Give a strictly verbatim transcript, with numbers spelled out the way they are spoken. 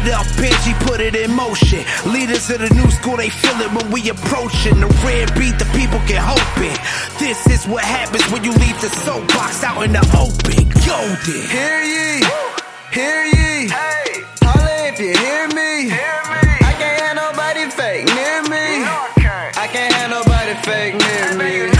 it up, Benji put it in motion. Leaders of the new school, they feel it when we approaching. The red beat, the people get hoping. This is what happens when you leave the soapbox out in the open. Golden. Hear ye, hear ye. Hey, holla if you hear me. Hear me. I can't have nobody fake near me. No, I can't. I can't have nobody fake near me.